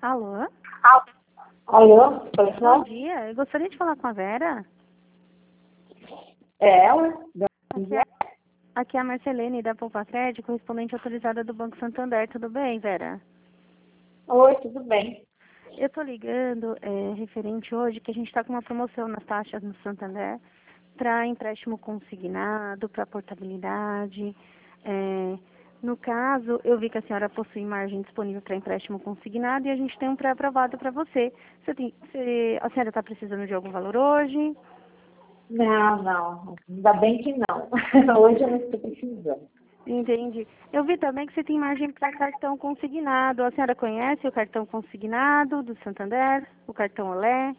Alô? Alô, Bom pessoal? dia, eu gostaria de falar com a Vera. É ela? Aqui é a Marcelene da Poupa Crédito, correspondente autorizada do Banco Santander. Tudo bem, Vera? Oi, tudo bem? Eu tô ligando referente hoje que a gente está com uma promoção nas taxas no Santander para empréstimo consignado, para portabilidade. No caso, eu vi que a senhora possui margem disponível para empréstimo consignado e a gente tem um pré-aprovado para você. A senhora está precisando de algum valor hoje? Não. Ainda bem que não. Hoje eu não estou precisando. Entendi. Eu vi também que você tem margem para cartão consignado. A senhora conhece o cartão consignado do Santander? O cartão Olé?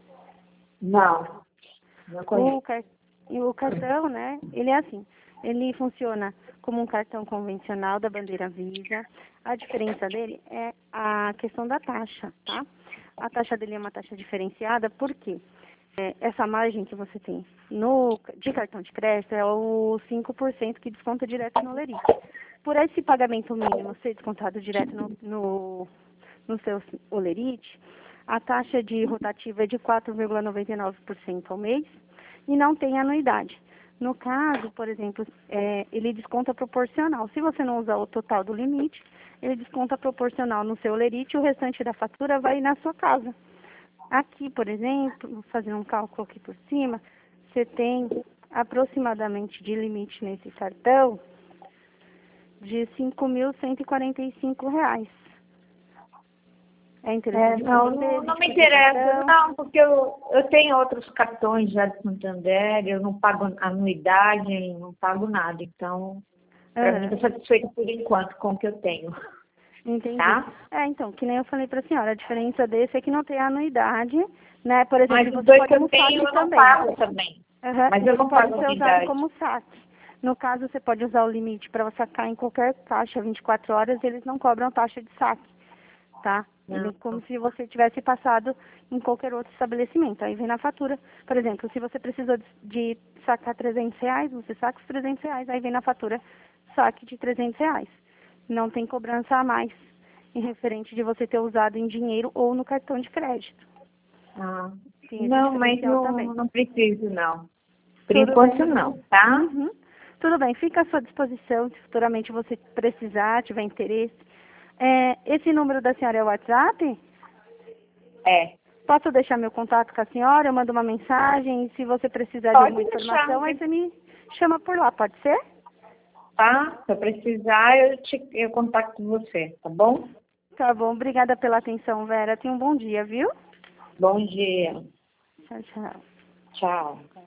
Não conheço. O cartão, né? Ele é assim. Ele funciona como um cartão convencional da bandeira Visa. A diferença dele é a questão da taxa, tá? A taxa dele é uma taxa diferenciada, por quê? Essa margem que você tem de cartão de crédito é o 5% que desconta direto no Lerite. Por esse pagamento mínimo ser descontado direto no seu Olerite, a taxa de rotativa é de 4,99% ao mês e não tem anuidade. No caso, por exemplo, ele desconta proporcional. Se você não usar o total do limite, ele desconta proporcional no seu Olerite e o restante da fatura vai na sua casa. Aqui, por exemplo, vou fazer um cálculo aqui por cima, você tem aproximadamente de limite nesse cartão de R$ 5.145. É interessante para você? Não me interessa. Não, porque eu tenho outros cartões já de Santander, eu não pago anuidade, não pago nada. Então, para mim, estou satisfeita por enquanto com o que eu tenho. Entendi. Tá? Então, que nem eu falei para a senhora, a diferença desse é que não tem anuidade, né? Por exemplo, Mas os você dois pode que eu usar tenho, saque eu não também. pago também. Mas eu Ele não pode pago ser usado anuidade. como saque. No caso, você pode usar o limite para sacar em qualquer caixa 24 horas, eles não cobram taxa de saque, tá? Ele é como se você tivesse passado em qualquer outro estabelecimento. Aí vem na fatura. Por exemplo, se você precisou de sacar R$ 300, você saca os R$ 300, aí vem na fatura saque de R$ 300. Não tem cobrança a mais em referente de você ter usado em dinheiro ou no cartão de crédito. Não, mas não preciso, não. Por Tudo enquanto, bem. não, tá? Uhum. Tudo bem, fica à sua disposição se futuramente você precisar, tiver interesse. Esse número da senhora é o WhatsApp? É. Posso deixar meu contato com a senhora? Eu mando uma mensagem e se você precisar de Pode alguma informação, aí você me chama por lá, pode ser? Tá? Se eu precisar, eu contacto você, tá bom? Tá bom, obrigada pela atenção, Vera. Tenha um bom dia, viu? Bom dia. Tchau, tchau. Tchau.